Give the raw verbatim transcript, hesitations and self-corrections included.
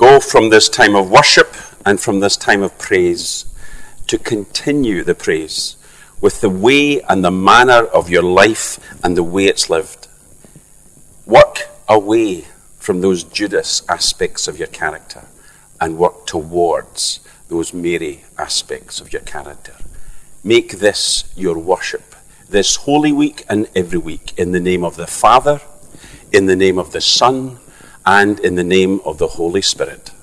go from this time of worship and from this time of praise to continue the praise with the way and the manner of your life and the way it's lived. Work away from those Judas aspects of your character and work towards those Mary aspects of your character. Make this your worship, this Holy Week and every week, in the name of the Father, in the name of the Son, and in the name of the Holy Spirit.